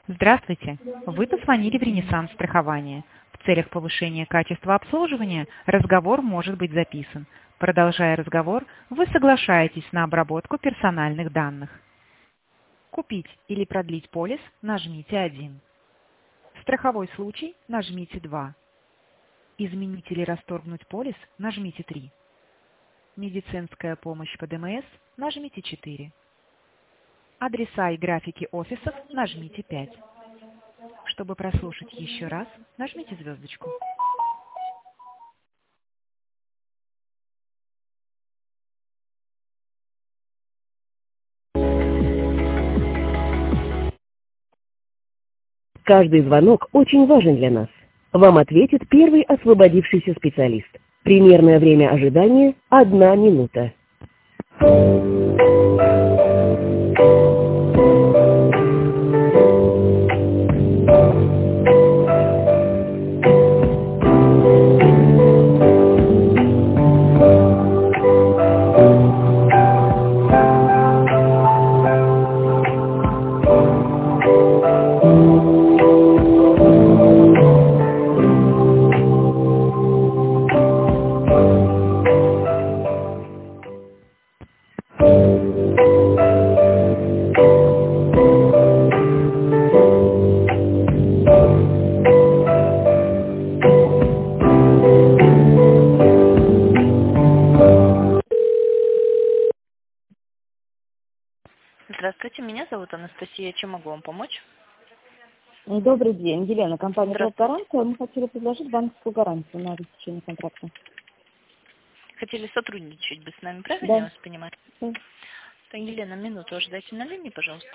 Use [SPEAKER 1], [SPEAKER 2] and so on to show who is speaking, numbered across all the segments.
[SPEAKER 1] Здравствуйте! Вы позвонили в Ренессанс страхования. В целях повышения качества обслуживания разговор может быть записан. Продолжая разговор, вы соглашаетесь на обработку персональных данных. Купить или продлить полис – нажмите 1. Страховой случай – нажмите 2. Изменить или расторгнуть полис – нажмите 3. Медицинская помощь по ДМС – нажмите 4. Адреса и графики офисов – нажмите 5. Чтобы прослушать еще раз, нажмите звездочку.
[SPEAKER 2] Каждый звонок очень важен для нас. Вам ответит первый освободившийся специалист. Примерное время ожидания – 1 минута.
[SPEAKER 3] Здравствуйте, меня зовут Анастасия. Чем могу вам помочь?
[SPEAKER 4] Добрый день, Елена, компания
[SPEAKER 3] Здравствуйте.
[SPEAKER 4] «Гарантия». Мы хотели предложить банковскую гарантию на обеспечение контракта.
[SPEAKER 3] Хотели сотрудничать бы с нами, правильно я
[SPEAKER 4] Да.
[SPEAKER 3] вас понимаю?
[SPEAKER 4] Да.
[SPEAKER 3] Елена, минуту ожидайте на линии, пожалуйста.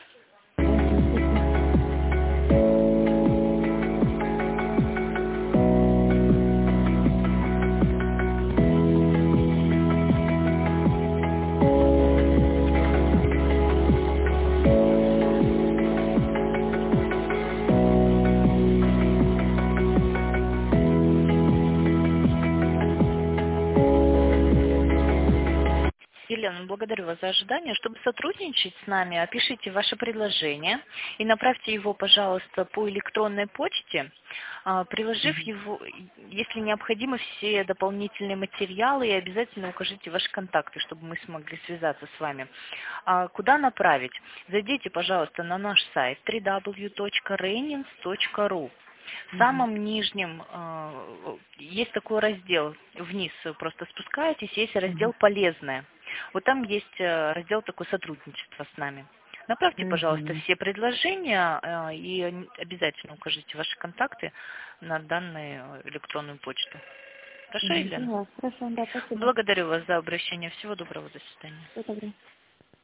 [SPEAKER 3] Елена, благодарю вас за ожидание. Чтобы сотрудничать с нами, опишите ваше предложение и направьте его, пожалуйста, по электронной почте, приложив его, если необходимо, все дополнительные материалы, и обязательно укажите ваши контакты, чтобы мы смогли связаться с вами. Куда направить? Зайдите, пожалуйста, на наш сайт www.renins.ru. В самом нижнем есть такой раздел, вниз просто спускаетесь, есть раздел «Полезное». Вот там есть раздел такой «Сотрудничество с нами». Направьте, пожалуйста, все предложения и обязательно укажите ваши контакты на данную электронную почту. Хорошо, Елена?
[SPEAKER 4] Хорошо, да, спасибо.
[SPEAKER 3] Благодарю вас за обращение. Всего доброго, до свидания.
[SPEAKER 4] Всего доброго.